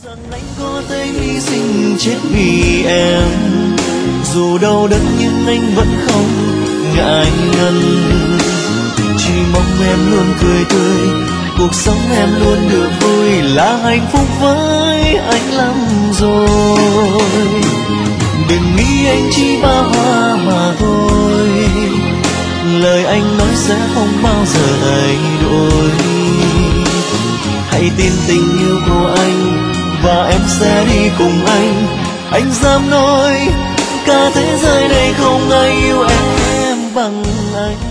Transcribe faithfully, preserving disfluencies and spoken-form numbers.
rằng anh có thể hy sinh chết vì em, dù đau đớn nhưng anh vẫn không ngại ngần. Chỉ mong em luôn cười tươi, cuộc sống em luôn được vui, là hạnh phúc với anh lắm rồi. Đừng nghĩ anh chỉ ba hoa mà thôi, lời anh nói sẽ không bao giờ thay đổi. Hãy tin tình yêu của anh và em sẽ đi cùng anh. Anh dám nói cả thế giới này không ai yêu em bằng anh.